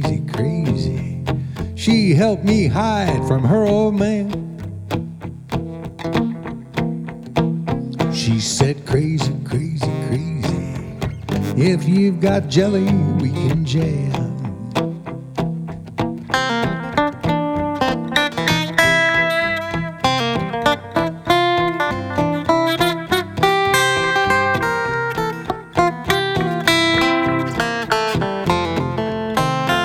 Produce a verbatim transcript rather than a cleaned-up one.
crazy, crazy. She helped me hide from her old man. She said, crazy, crazy, crazy. If you've got jelly, we can jam.